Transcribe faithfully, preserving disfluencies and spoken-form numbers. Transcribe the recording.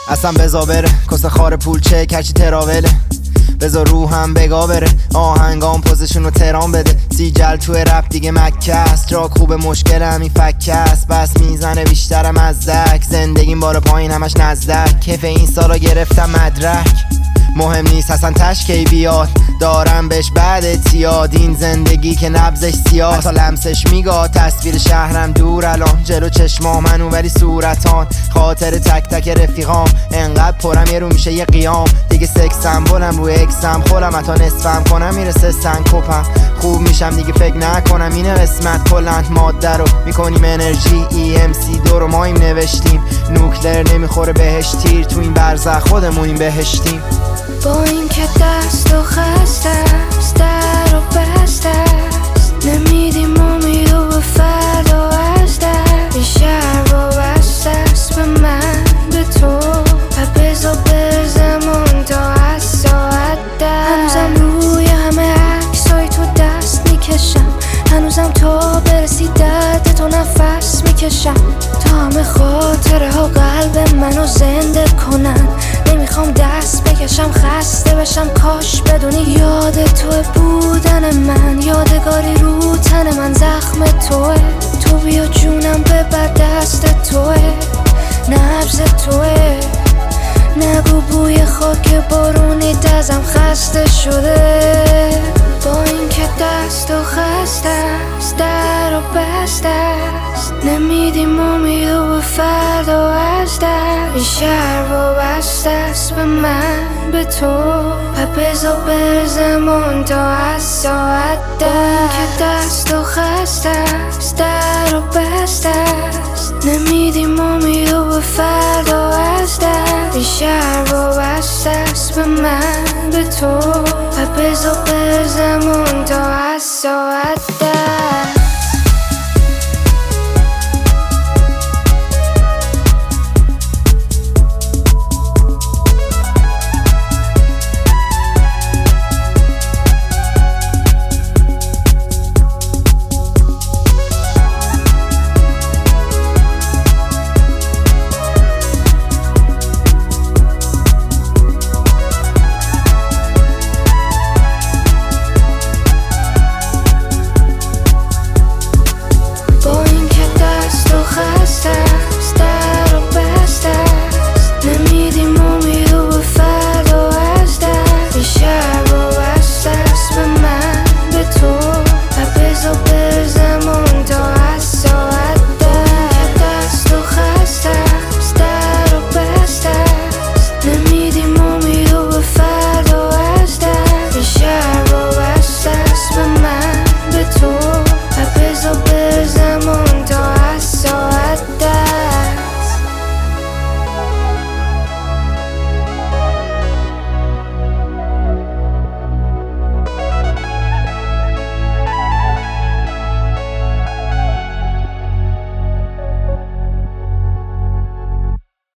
اصلا بزا بره کس خار پول چه کچی تراوله بذار روحم بگا بره آهنگام پوزشون رو ترام بده سیجل توی رپ دیگه مکه است جا خوب مشکل همین فکه است بس میزنه بیشترم از دک زندگیم بار پایین همش نزدک کیف این سالا گرفتم مدرک مهم نیست اصلا تشکی بیاد دارم بهش بعد اتیاد این زندگی که نبزش سیاه تا لمسش میگاه تصویر شهرم دور الان جلو چشمام منو ولی صورتان خاطر تک تک رفیقام انقدر پرم یه رو میشه یه قیام دیگه سکسم بلم روی اکسم خولم حتی نصفم کنم میرسه سنکوپم خوب میشم دیگه فکر نکنم اینه قسمت کلند ماده رو میکنیم انرژی ای ام سی دو رو مایم نوشتیم نوکلر نمیخوره بهش تیر تو این برزخ خودمونیم بهشتیم با این که دست و خسته است در و بسته است نمیدیم امید و به فردا از در این شهر وابسته است به من به تو و بزا بر زمان تا از ساعت در هنوزم روی همه عکسای تو دست میکشم هنوزم تا برسی درد تو نفس میکشم تا همه خاطره ها قلب منو زنده کنن نمیخوام دست بکشم خسته بشم کاش بدونی یاد توه بودن من یادگاری رو تن من زخم توه تو بیا جونم ببر دست توه نبض توه نگو بوی خاک بارونی دزم خسته شده با این که دست و خسته است در و بسته است نمیدیم امید و به فردا از در این شهر وابسته است به من به تو و بزا بر زمان تا از ساعت در این که دست و خسته است در و بسته است نمیدیم امید و به فردا از در این شهر وابسته است به من